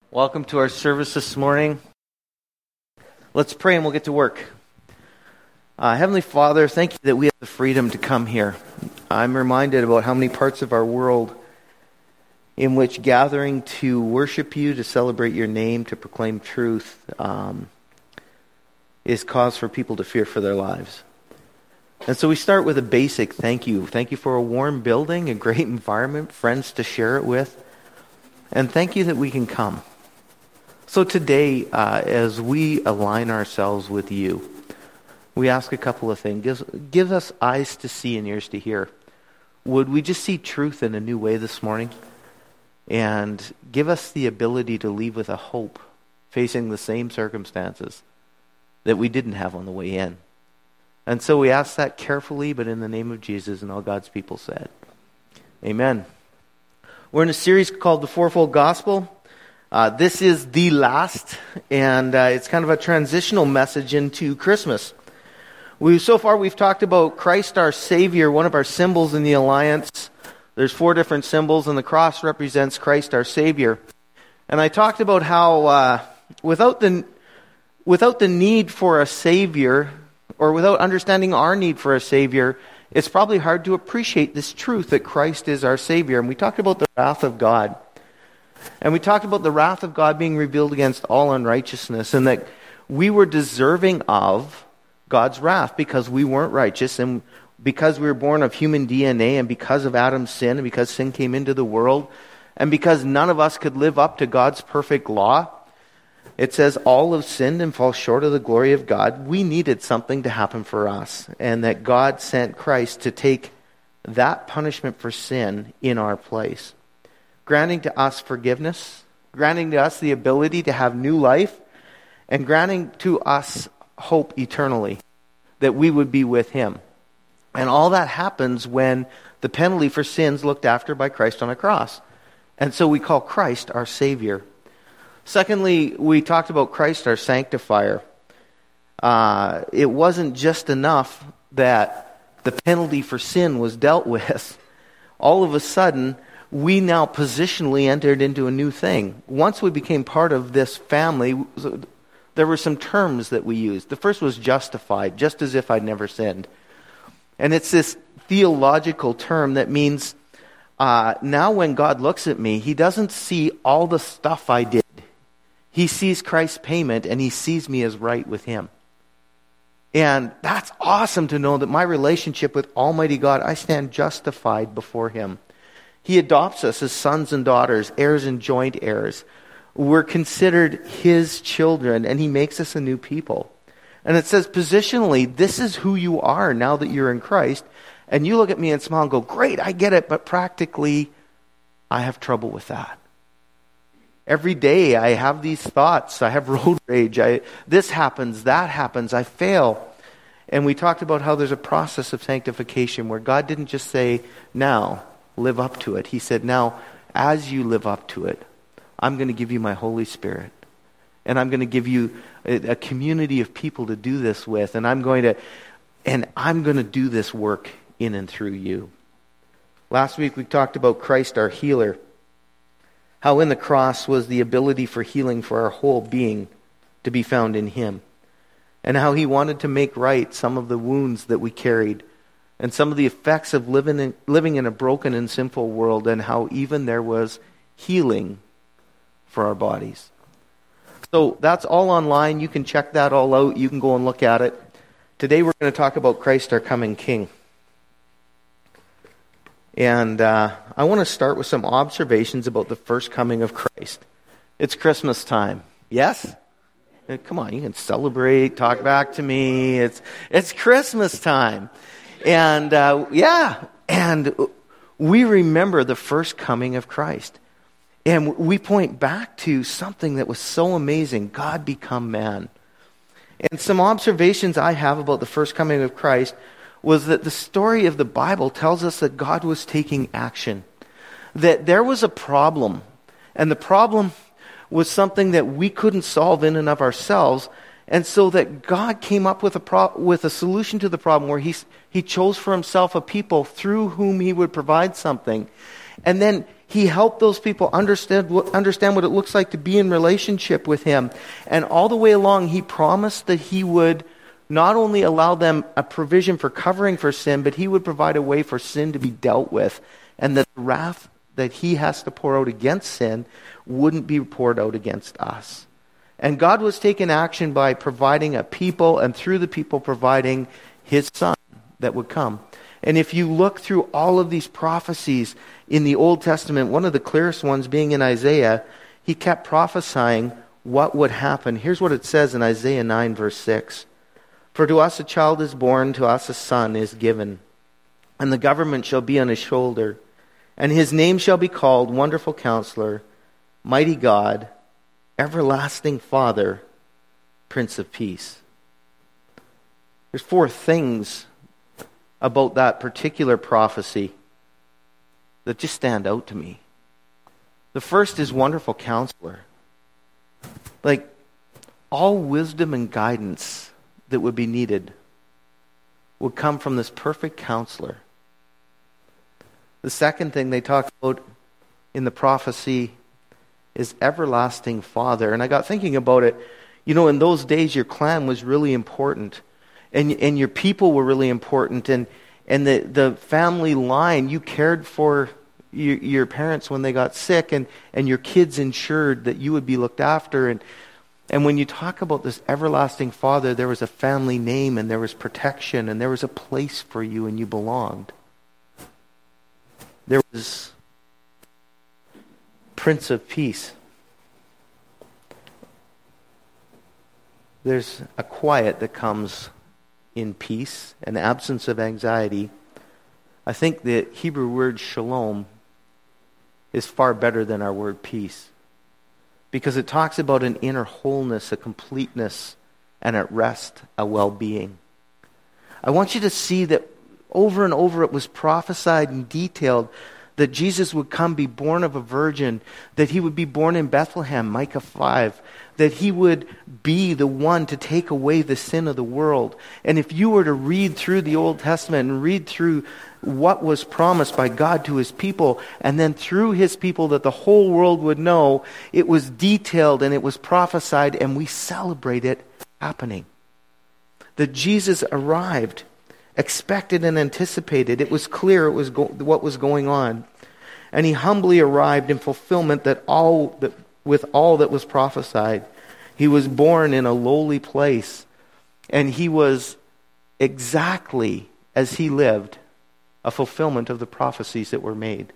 Welcome to our service this morning. Let's pray and we'll get to work. Heavenly Father, thank you that we have the freedom to come here. I'm reminded about how many parts of our world in which gathering to worship you, to celebrate your name, to proclaim truth is cause for people to fear for their lives. And so we start with a basic thank you. Thank you for a warm building, a great environment, friends to share it with. And thank you that we can come. So today, as we align ourselves with you, we ask a couple of things. Give us eyes to see and ears to hear. Would we just see truth in a new way this morning? And give us the ability to leave with a hope, facing the same circumstances that we didn't have on the way in. And so we ask that carefully, but in the name of Jesus, and all God's people said. Amen. We're in a series called The Fourfold Gospel. This is the last, and it's kind of a transitional message into Christmas. So far we've talked about Christ our Savior, one of our symbols in the Alliance. There's 4 different symbols, and the cross represents Christ our Savior. And I talked about how without the need for a Savior, or without understanding our need for a Savior, it's probably hard to appreciate this truth that Christ is our Savior. And we talked about the wrath of God. And we talked about the wrath of God being revealed against all unrighteousness, and that we were deserving of God's wrath because we weren't righteous, and because we were born of human DNA, and because of Adam's sin, and because sin came into the world, and because none of us could live up to God's perfect law. It says all have sinned and fall short of the glory of God. We needed something to happen for us, and that God sent Christ to take that punishment for sin in our place, granting to us forgiveness, granting to us the ability to have new life, and granting to us hope eternally, that we would be with Him. And all that happens when the penalty for sins looked after by Christ on a cross. And so we call Christ our Savior. Secondly, we talked about Christ our Sanctifier. It wasn't just enough that the penalty for sin was dealt with. All of a sudden, we now positionally entered into a new thing. Once we became part of this family, there were some terms that we used. The first was justified, just as if I'd never sinned. And it's this theological term that means now when God looks at me, He doesn't see all the stuff I did. He sees Christ's payment, and He sees me as right with Him. And that's awesome to know that my relationship with Almighty God, I stand justified before Him. He adopts us as sons and daughters, heirs and joint heirs. We're considered His children, and He makes us a new people. And it says positionally, this is who you are now that you're in Christ. And you look at me and smile and go, great, I get it, but practically, I have trouble with that. Every day I have these thoughts. I have road rage. This happens, that happens. I fail. And we talked about how there's a process of sanctification where God didn't just say, now, live up to it. He said, now, as you live up to it, I'm going to give you my Holy Spirit. And I'm going to give you a community of people to do this with. And I'm going to do this work in and through you. Last week we talked about Christ our healer. How in the cross was the ability for healing for our whole being to be found in Him. And how He wanted to make right some of the wounds that we carried, and some of the effects of living in a broken and sinful world, and how even there was healing for our bodies. So that's all online. You can check that all out. You can go and look at it. Today we're going to talk about Christ our coming King. And I want to start with some observations about the first coming of Christ. It's Christmas time. Yes? Come on, you can celebrate, talk back to me. It's Christmas time. And and we remember the first coming of Christ. And we point back to something that was so amazing, God become man. And some observations I have about the first coming of Christ was that the story of the Bible tells us that God was taking action. That there was a problem, and the problem was something that we couldn't solve in and of ourselves, and so that God came up with a solution to the problem where He chose for Himself a people through whom He would provide something. And then He helped those people understand what it looks like to be in relationship with him. And all the way along, he promised that he would not only allow them a provision for covering for sin, but he would provide a way for sin to be dealt with. And that the wrath that he has to pour out against sin wouldn't be poured out against us. And God was taking action by providing a people, and through the people providing his Son that would come. And if you look through all of these prophecies in the Old Testament, one of the clearest ones being in Isaiah, he kept prophesying what would happen. Here's what it says in Isaiah 9, verse 6. For to us a child is born, to us a son is given, and the government shall be on his shoulder, and his name shall be called Wonderful Counselor, Mighty God, Everlasting Father, Prince of Peace. There's 4 things about that particular prophecy that just stand out to me. The first is Wonderful Counselor. Like, all wisdom and guidance that would be needed would come from this perfect counselor. The second thing they talk about in the prophecy is Everlasting Father. And I got thinking about it. You know, in those days, your clan was really important. And your people were really important. And the family line, you cared for your parents when they got sick. And your kids ensured that you would be looked after. And when you talk about this Everlasting Father, there was a family name, and there was protection, and there was a place for you, and you belonged. There was Prince of Peace. There's a quiet that comes in peace, an absence of anxiety. I think the Hebrew word shalom is far better than our word peace, because it talks about an inner wholeness, a completeness, and at rest, a well-being. I want you to see that over and over it was prophesied and detailed that Jesus would come, be born of a virgin, that he would be born in Bethlehem, Micah 5, that he would be the one to take away the sin of the world. And if you were to read through the Old Testament and read through what was promised by God to his people, and then through his people that the whole world would know, it was detailed and it was prophesied, and we celebrate it happening. That Jesus arrived, expected and anticipated. It was clear it was what was going on. And he humbly arrived in fulfillment with all that was prophesied. He was born in a lowly place, and he was exactly as he lived, a fulfillment of the prophecies that were made.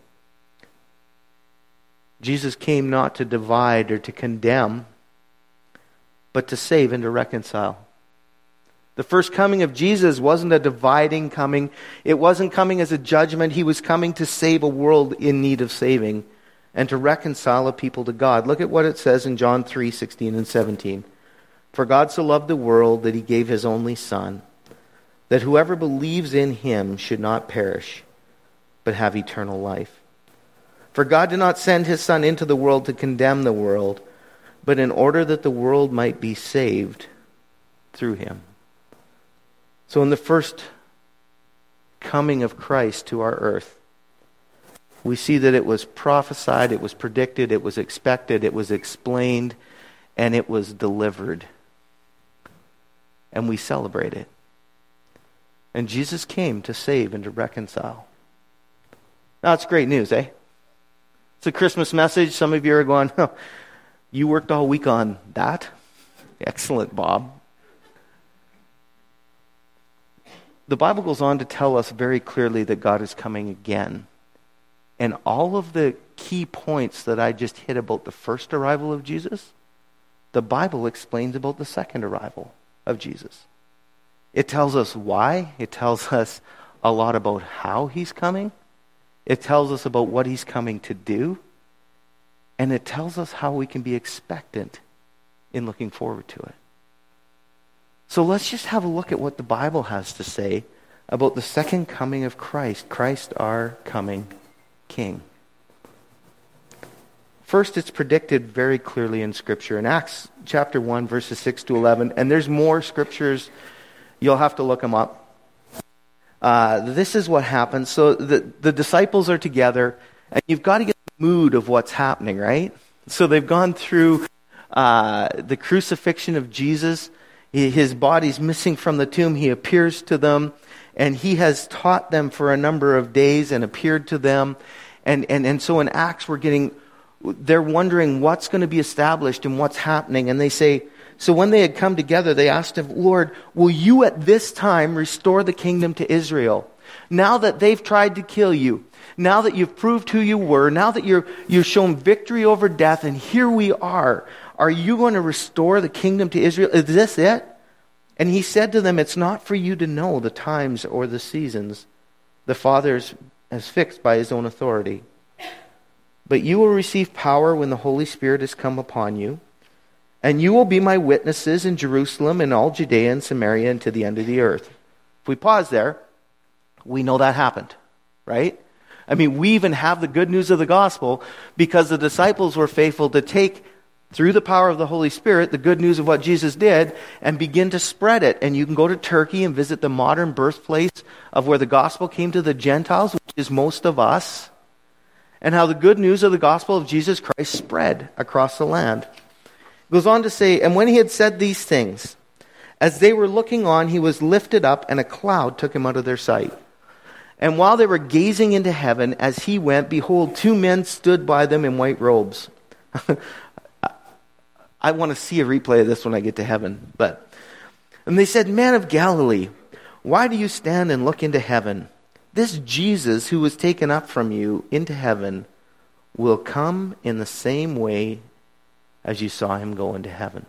Jesus came not to divide or to condemn, but to save and to reconcile. The first coming of Jesus wasn't a dividing coming. It wasn't coming as a judgment. He was coming to save a world in need of saving and to reconcile a people to God. Look at what it says in John 3:16 and 17. For God so loved the world that he gave his only Son, that whoever believes in him should not perish, but have eternal life. For God did not send his Son into the world to condemn the world, but in order that the world might be saved through him. So in the first coming of Christ to our earth, we see that it was prophesied, it was predicted, it was expected, it was explained, and it was delivered. And we celebrate it. And Jesus came to save and to reconcile. Now, it's great news, eh? It's a Christmas message. Some of you are going, oh, you worked all week on that? Excellent, Bob. The Bible goes on to tell us very clearly that God is coming again. And all of the key points that I just hit about the first arrival of Jesus, the Bible explains about the second arrival of Jesus. It tells us why. It tells us a lot about how he's coming. It tells us about what he's coming to do. And it tells us how we can be expectant in looking forward to it. So let's just have a look at what the Bible has to say about the second coming of Christ, Christ our coming King. First, it's predicted very clearly in Scripture. In Acts chapter 1, verses 6 to 11, and there's more scriptures, you'll have to look them up. This is what happens. So the disciples are together, and you've got to get the mood of what's happening, right? So they've gone through the crucifixion of Jesus. His body's missing from the tomb. He appears to them, and he has taught them for a number of days and appeared to them. And so in Acts, they're wondering what's going to be established and what's happening. And they say, so when they had come together, they asked him, Lord, will you at this time restore the kingdom to Israel? Now that they've tried to kill you, now that you've proved who you were, now that you've shown victory over death, and here we are you going to restore the kingdom to Israel? Is this it? And he said to them, it's not for you to know the times or the seasons the Father has fixed by his own authority. But you will receive power when the Holy Spirit has come upon you, and you will be my witnesses in Jerusalem and all Judea and Samaria and to the end of the earth. If we pause there, we know that happened, right? I mean, we even have the good news of the gospel because the disciples were faithful to take, through the power of the Holy Spirit, the good news of what Jesus did and begin to spread it. And you can go to Turkey and visit the modern birthplace of where the gospel came to the Gentiles, which is most of us, and how the good news of the gospel of Jesus Christ spread across the land. It goes on to say, and when he had said these things, as they were looking on, he was lifted up, and a cloud took him out of their sight. And while they were gazing into heaven, as he went, behold, two men stood by them in white robes. I want to see a replay of this when I get to heaven. And they said, Man of Galilee, why do you stand and look into heaven? This Jesus who was taken up from you into heaven will come in the same way as you saw him go into heaven.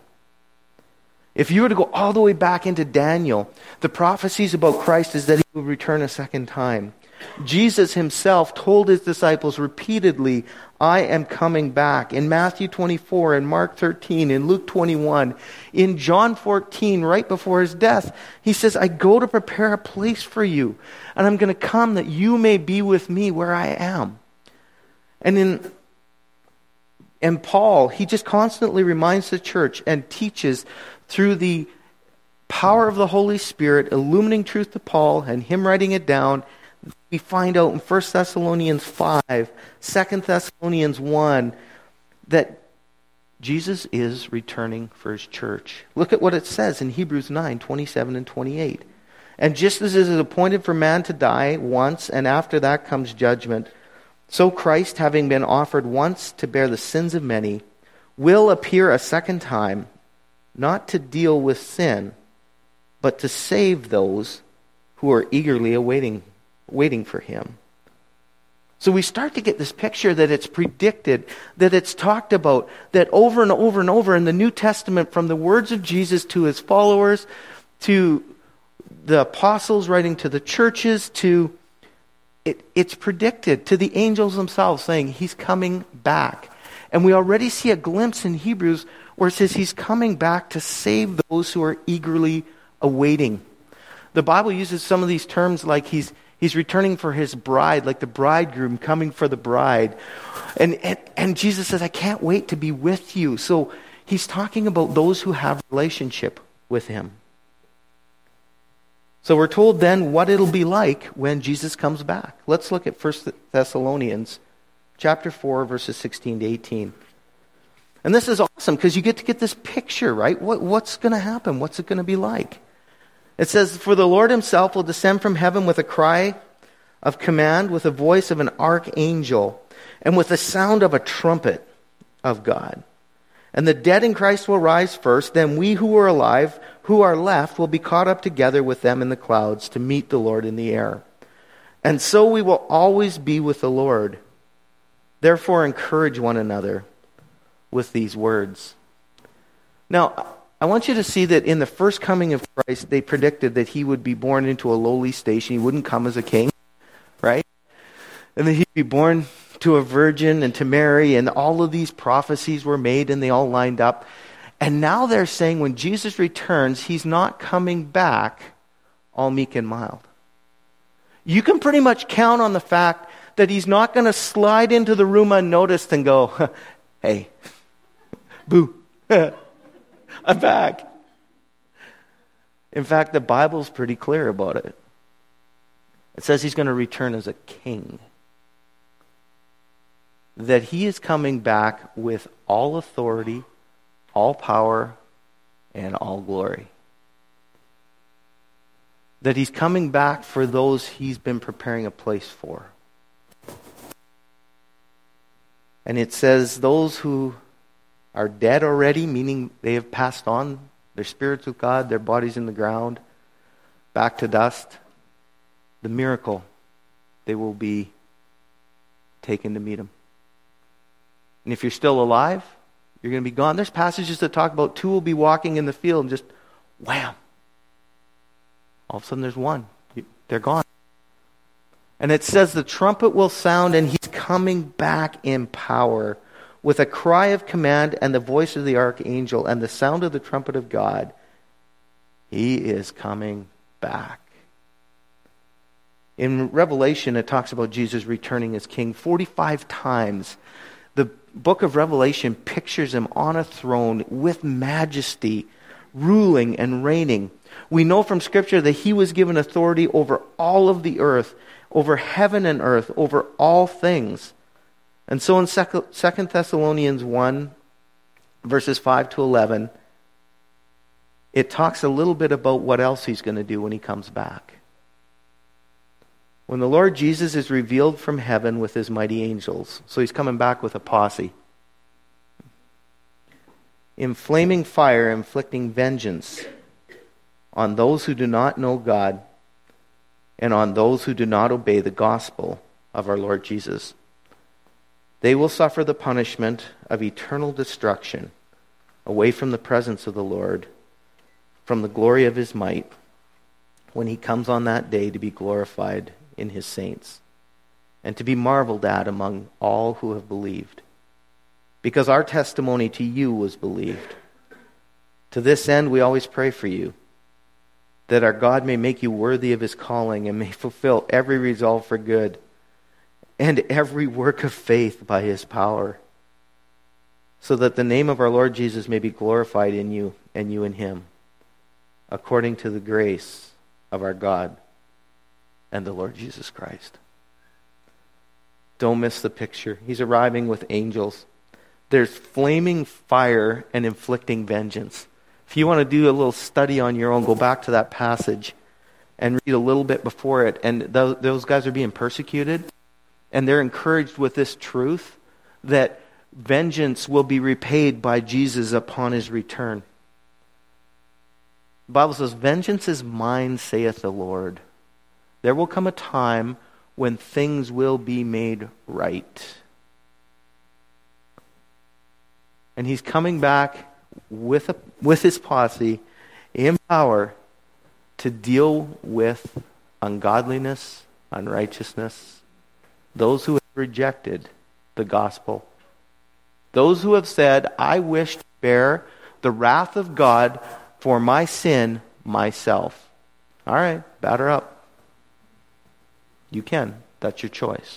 If you were to go all the way back into Daniel, the prophecies about Christ is that he would return a second time. Jesus himself told his disciples repeatedly, I am coming back. In Matthew 24, in Mark 13, in Luke 21, in John 14, right before his death, he says, I go to prepare a place for you, and I'm going to come that you may be with me where I am. And Paul, he just constantly reminds the church and teaches through the power of the Holy Spirit, illuminating truth to Paul and him writing it down. We find out in 1 Thessalonians 5, 2 Thessalonians 1, that Jesus is returning for his church. Look at what it says in Hebrews 9, 27 and 28. And just as it is appointed for man to die once, and after that comes judgment, so Christ, having been offered once to bear the sins of many, will appear a second time, not to deal with sin, but to save those who are eagerly waiting for him. So we start to get this picture that it's predicted, that it's talked about, that over and over and over in the New Testament, from the words of Jesus to his followers, to the apostles writing to the churches, it's predicted to the angels themselves, saying he's coming back. And we already see a glimpse in Hebrews where it says he's coming back to save those who are eagerly awaiting. The Bible uses some of these terms like he's returning for his bride, like the bridegroom coming for the bride. And Jesus says, I can't wait to be with you. So he's talking about those who have a relationship with him. So we're told then what it'll be like when Jesus comes back. Let's look at 1 Thessalonians chapter 4, verses 16 to 18. And this is awesome because you get to get this picture, right? What's going to happen? What's it going to be like? It says, For the Lord himself will descend from heaven with a cry of command, with the voice of an archangel, and with the sound of a trumpet of God. And the dead in Christ will rise first. Then we who are alive, who are left, will be caught up together with them in the clouds to meet the Lord in the air. And so we will always be with the Lord. Therefore encourage one another with these words. Now, I want you to see that in the first coming of Christ, they predicted that he would be born into a lowly station. He wouldn't come as a king, right? And that he'd be born to a virgin and to Mary, and all of these prophecies were made and they all lined up. And now they're saying when Jesus returns, he's not coming back all meek and mild. You can pretty much count on the fact that he's not going to slide into the room unnoticed and go, hey, boo, I'm back. In fact, the Bible's pretty clear about it. It says he's going to return as a king. that he is coming back with all authority, all power, and all glory. That he's coming back for those he's been preparing a place for. And it says those who are dead already, meaning they have passed on, their spirits with God, their bodies in the ground, back to dust. The miracle, they will be taken to meet him. And if you're still alive, you're going to be gone. There's passages that talk about two will be walking in the field and just wham. All of a sudden there's one. They're gone. And it says the trumpet will sound and he's coming back in power with a cry of command and the voice of the archangel and the sound of the trumpet of God. He is coming back. In Revelation, it talks about Jesus returning as king 45 times. The book of Revelation pictures him on a throne with majesty, ruling and reigning. We know from Scripture that he was given authority over all of the earth, over heaven and earth, over all things. And so in 2 Thessalonians 1, verses 5 to 11, it talks a little bit about what else he's going to do when he comes back. When the Lord Jesus is revealed from heaven with his mighty angels, so he's coming back with a posse, in flaming fire, inflicting vengeance on those who do not know God and on those who do not obey the gospel of our Lord Jesus. They will suffer the punishment of eternal destruction away from the presence of the Lord, from the glory of his might, when he comes on that day to be glorified in his saints and to be marveled at among all who have believed. Because our testimony to you was believed. To this end we always pray for you, that our God may make you worthy of his calling and may fulfill every resolve for good and every work of faith by his power, so that the name of our Lord Jesus may be glorified in you and you in him, according to the grace of our God and the Lord Jesus Christ. Don't miss the picture. He's arriving with angels. There's flaming fire and inflicting vengeance. If you want to do a little study on your own, go back to that passage and read a little bit before it. And those guys are being persecuted, and they're encouraged with this truth that vengeance will be repaid by Jesus upon his return. The Bible says, vengeance is mine, saith the Lord. There will come a time when things will be made right. And he's coming back with his posse in power to deal with ungodliness, unrighteousness, those who have rejected the gospel, those who have said, I wish to bear the wrath of God for my sin myself. All right, batter up. You can. That's your choice.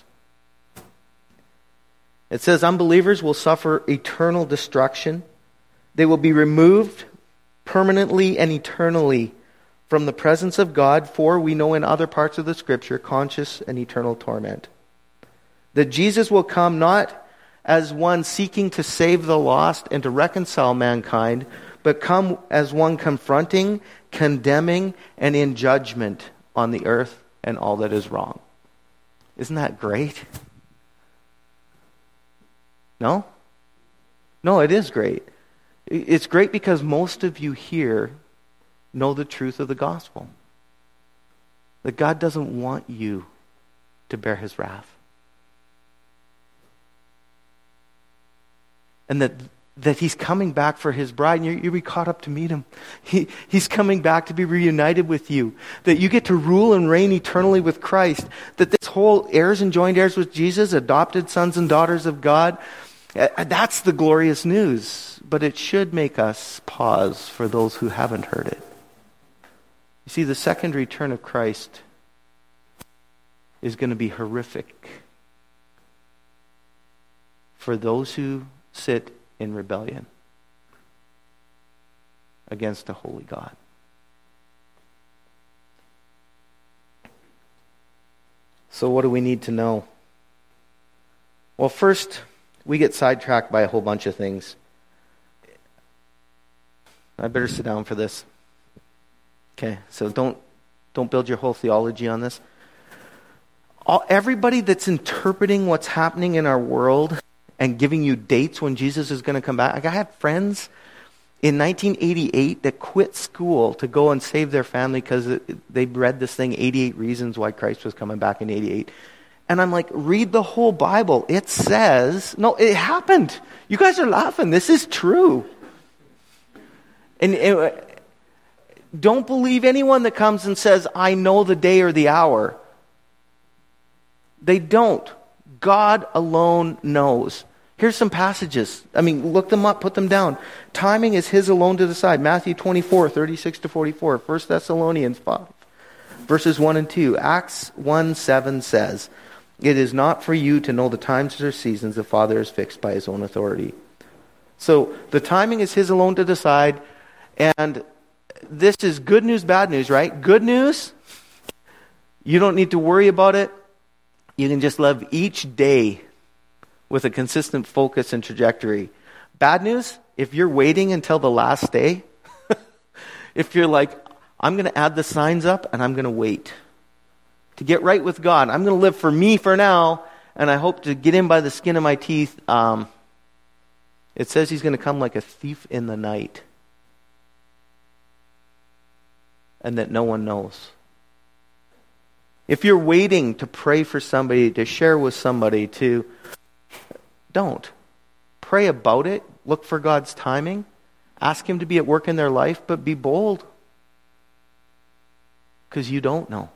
It says unbelievers will suffer eternal destruction. They will be removed permanently and eternally from the presence of God, for we know in other parts of the Scripture, conscious and eternal torment. That Jesus will come not as one seeking to save the lost and to reconcile mankind, but come as one confronting, condemning, and in judgment on the earth and all that is wrong. Isn't that great? No? No, it is great. It's great because most of you here know the truth of the gospel. That God doesn't want you to bear his wrath. And that he's coming back for his bride, and you'll be caught up to meet him. He's coming back to be reunited with you. That you get to rule and reign eternally with Christ. That this whole heirs and joint heirs with Jesus, adopted sons and daughters of God, that's the glorious news. But it should make us pause for those who haven't heard it. You see, the second return of Christ is going to be horrific for those who sit in rebellion against a holy God. So what do we need to know? Well, first, we get sidetracked by a whole bunch of things. I better sit down for this. Okay, so don't build your whole theology on this. Everybody that's interpreting what's happening in our world and giving you dates when Jesus is going to come back. Like, I have friends in 1988 that quit school to go and save their family because they read this thing, 88 Reasons Why Christ Was Coming Back in 88. And I'm like, read the whole Bible. It says, no, it happened. You guys are laughing. This is true. And don't believe anyone that comes and says, I know the day or the hour. They don't. God alone knows. Here's some passages. I mean, look them up, put them down. Timing is his alone to decide. Matthew 24, 36 to 44. 1 Thessalonians 5, verses 1 and 2. Acts 1, 7 says, it is not for you to know the times or seasons the Father has fixed by his own authority. So the timing is his alone to decide. And this is good news, bad news, right? Good news, you don't need to worry about it. You can just live each day with a consistent focus and trajectory. Bad news, if you're waiting until the last day, if you're like, I'm going to add the signs up and I'm going to wait to get right with God. I'm going to live for me for now, and I hope to get in by the skin of my teeth. It says he's going to come like a thief in the night, and that no one knows. If you're waiting to pray for somebody, to share with somebody, don't. Pray about it. Look for God's timing. Ask him to be at work in their life, but be bold. Because you don't know.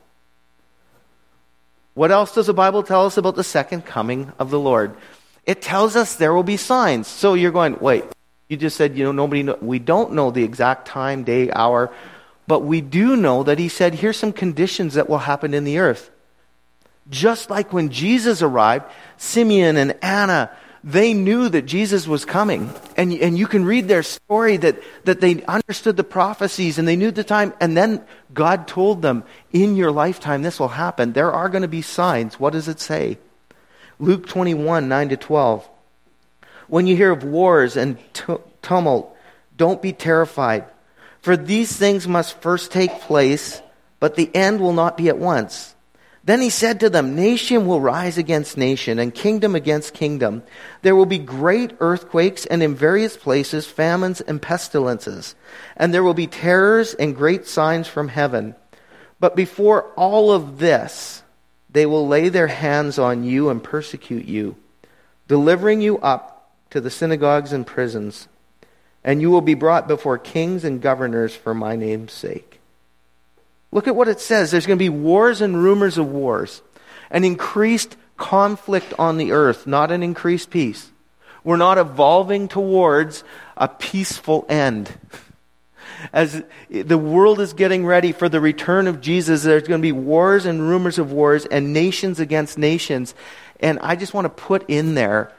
What else does the Bible tell us about the second coming of the Lord? It tells us there will be signs. So you're going, wait, you just said, we don't know the exact time, day, hour, but we do know that he said, here's some conditions that will happen in the earth. Just like when Jesus arrived, Simeon and Anna, they knew that Jesus was coming. And you can read their story that they understood the prophecies and they knew the time. And then God told them, in your lifetime this will happen. There are going to be signs. What does it say? Luke 21, 9 to 12. When you hear of wars and tumult, don't be terrified. For these things must first take place, but the end will not be at once. Then he said to them, nation will rise against nation, and kingdom against kingdom. There will be great earthquakes, and in various places famines and pestilences. And there will be terrors and great signs from heaven. But before all of this, they will lay their hands on you and persecute you, delivering you up to the synagogues and prisons. And you will be brought before kings and governors for my name's sake. Look at what it says. There's going to be wars and rumors of wars. An increased conflict on the earth, not an increased peace. We're not evolving towards a peaceful end. As the world is getting ready for the return of Jesus, there's going to be wars and rumors of wars and nations against nations. And I just want to put in there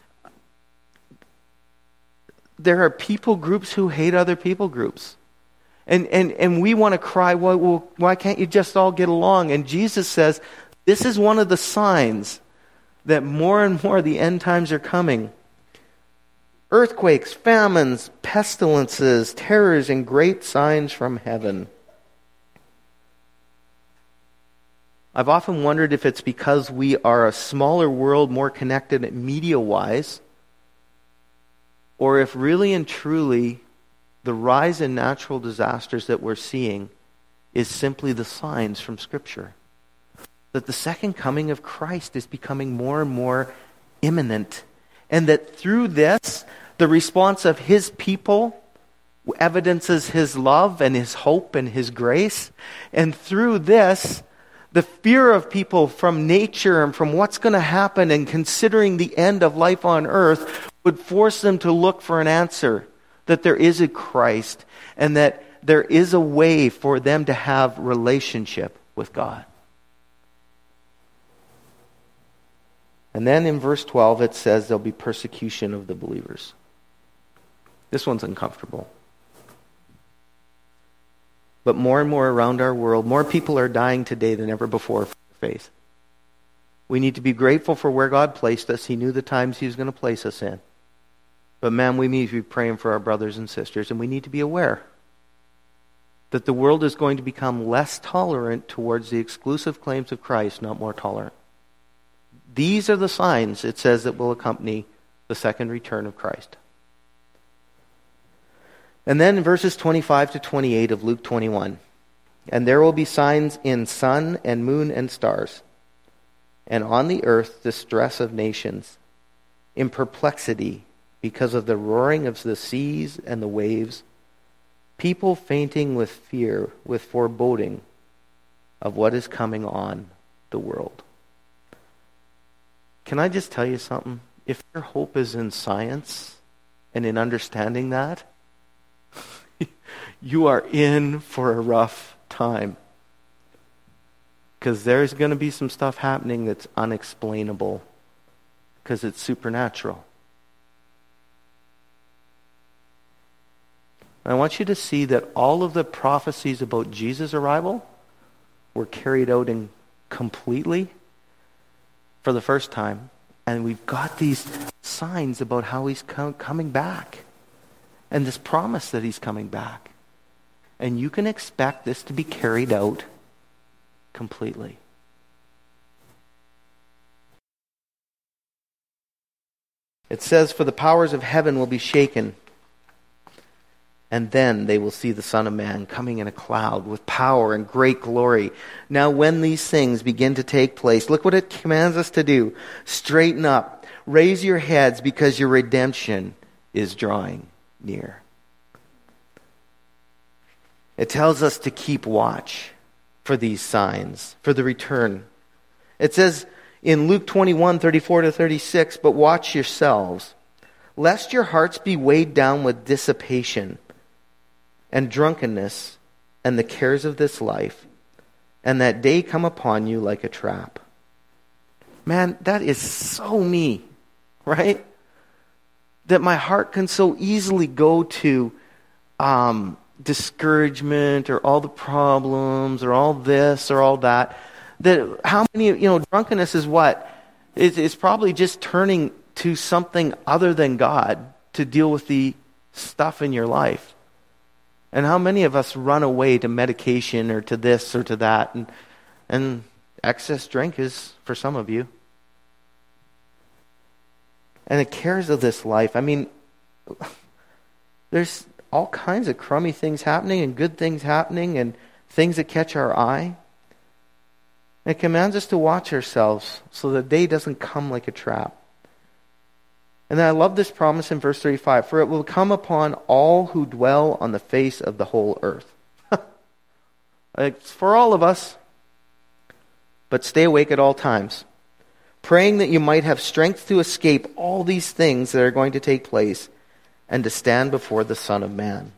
are people groups who hate other people groups. And we want to cry, well, why can't you just all get along? And Jesus says, this is one of the signs that more and more the end times are coming. Earthquakes, famines, pestilences, terrors, and great signs from heaven. I've often wondered if it's because we are a smaller world, more connected media-wise, or if really and truly the rise in natural disasters that we're seeing is simply the signs from Scripture. That the second coming of Christ is becoming more and more imminent. And that through this, the response of his people evidences his love and his hope and his grace. And through this, the fear of people from nature and from what's going to happen and considering the end of life on earth would force them to look for an answer. That there is a Christ and that there is a way for them to have relationship with God. And then in verse 12 it says there'll be persecution of the believers. This one's uncomfortable. But more and more around our world, more people are dying today than ever before for faith. We need to be grateful for where God placed us. He knew the times He was going to place us in. But man, we need to be praying for our brothers and sisters, and we need to be aware that the world is going to become less tolerant towards the exclusive claims of Christ, not more tolerant. These are the signs, it says, that will accompany the second return of Christ. And then in verses 25 to 28 of Luke 21, and there will be signs in sun and moon and stars, and on the earth distress of nations, in perplexity because of the roaring of the seas and the waves, people fainting with fear, with foreboding of what is coming on the world. Can I just tell you something? If your hope is in science and in understanding that, you are in for a rough time. Because there's going to be some stuff happening that's unexplainable because it's supernatural. I want you to see that all of the prophecies about Jesus' arrival were carried out in completely for the first time. And we've got these signs about how He's coming back. And this promise that He's coming back. And you can expect this to be carried out completely. It says, for the powers of heaven will be shaken, and then they will see the Son of Man coming in a cloud with power and great glory. Now when these things begin to take place, look what it commands us to do. Straighten up, raise your heads, because your redemption is drawing near. It tells us to keep watch for these signs, for the return. It says in Luke 21, 34 to 36, but watch yourselves, lest your hearts be weighed down with dissipation and drunkenness and the cares of this life, and that day come upon you like a trap. Man, that is so me, right? That my heart can so easily go to discouragement or all the problems or all this or all that. That how many, drunkenness is what? It's probably just turning to something other than God to deal with the stuff in your life. And how many of us run away to medication or to this or to that? And excess drink is for some of you. And the cares of this life. I mean, there's all kinds of crummy things happening and good things happening and things that catch our eye. It commands us to watch ourselves so the day doesn't come like a trap. And then I love this promise in verse 35. For it will come upon all who dwell on the face of the whole earth. It's for all of us. But stay awake at all times, praying that you might have strength to escape all these things that are going to take place and to stand before the Son of Man.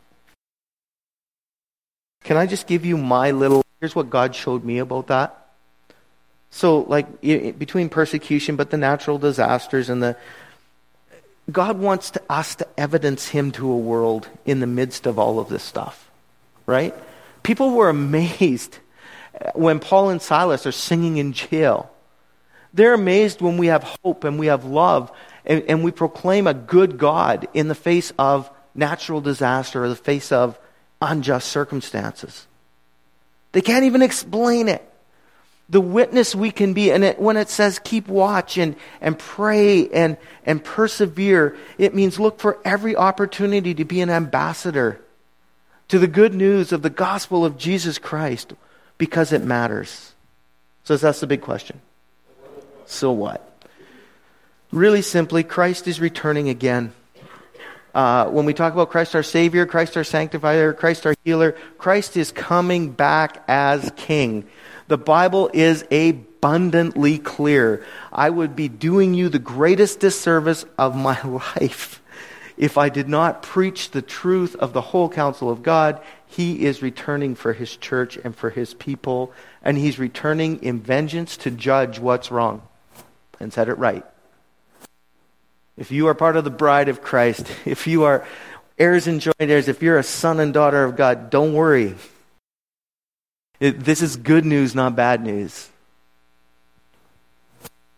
Can I just give you here's what God showed me about that. So, between persecution, but the natural disasters and God wants us to evidence Him to a world in the midst of all of this stuff, right? People were amazed when Paul and Silas are singing in jail. They're amazed when we have hope and we have love and we proclaim a good God in the face of natural disaster or the face of unjust circumstances. They can't even explain it. The witness we can be, and when it says keep watch and pray and persevere, it means look for every opportunity to be an ambassador to the good news of the gospel of Jesus Christ because it matters. So that's the big question. So what? Really simply, Christ is returning again. When we talk about Christ our Savior, Christ our Sanctifier, Christ our Healer, Christ is coming back as King. The Bible is abundantly clear. I would be doing you the greatest disservice of my life if I did not preach the truth of the whole counsel of God. He is returning for His church and for His people, and He's returning in vengeance to judge what's wrong and set it right. If you are part of the bride of Christ, if you are heirs and joint heirs, if you're a son and daughter of God, don't worry. This is good news, not bad news.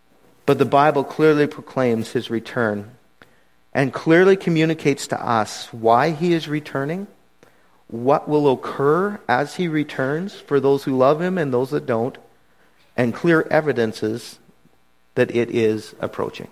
But the Bible clearly proclaims his return and clearly communicates to us why he is returning, what will occur as he returns for those who love him and those that don't, and clear evidences that it is approaching.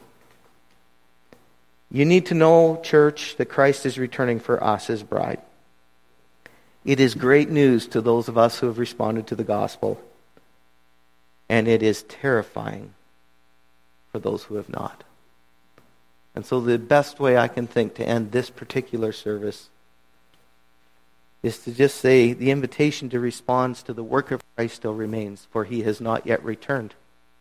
You need to know, church, that Christ is returning for us, his bride. It is great news to those of us who have responded to the gospel, and it is terrifying for those who have not. And so the best way I can think to end this particular service is to just say the invitation to respond to the work of Christ still remains, for he has not yet returned.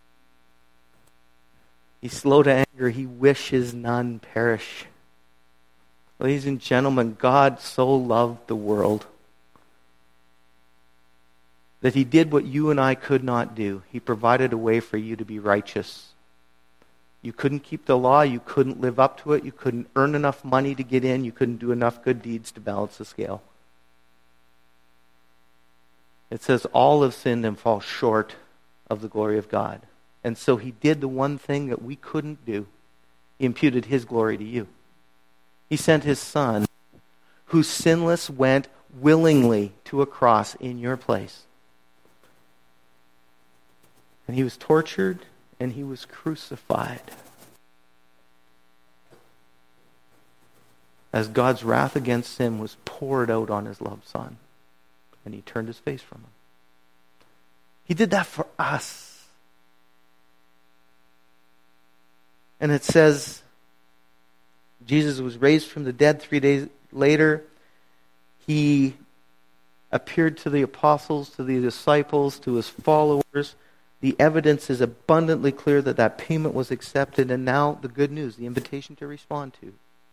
He's slow to anger. He wishes none perish. Ladies and gentlemen, God so loved the world that he did what you and I could not do. He provided a way for you to be righteous. You couldn't keep the law. You couldn't live up to it. You couldn't earn enough money to get in. You couldn't do enough good deeds to balance the scale. It says all have sinned and fall short of the glory of God. And so he did the one thing that we couldn't do. He imputed his glory to you. He sent his son, who sinless went willingly to a cross in your place. And he was tortured and he was crucified as God's wrath against sin was poured out on his loved son. And he turned his face from him. He did that for us. And it says Jesus was raised from the dead 3 days later. He appeared to the apostles, to the disciples, to his followers. The evidence is abundantly clear that that payment was accepted. And now the good news, the invitation to respond to. It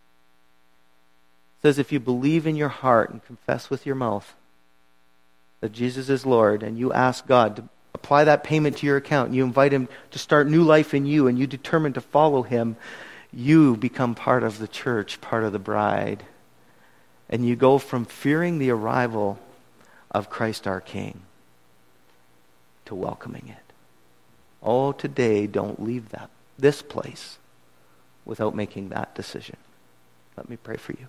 says if you believe in your heart and confess with your mouth that Jesus is Lord, and you ask God to apply that payment to your account, and you invite him to start new life in you, and you determine to follow him, you become part of the church, part of the bride. And you go from fearing the arrival of Christ our King to welcoming it. Oh, today, don't leave this place without making that decision. Let me pray for you.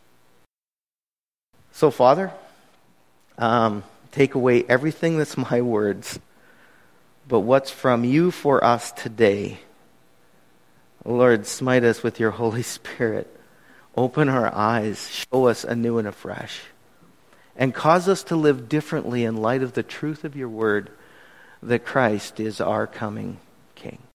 So, Father, take away everything that's my words, but what's from you for us today. Lord, smite us with your Holy Spirit. Open our eyes, show us anew and afresh, and cause us to live differently in light of the truth of your word that Christ is our coming King.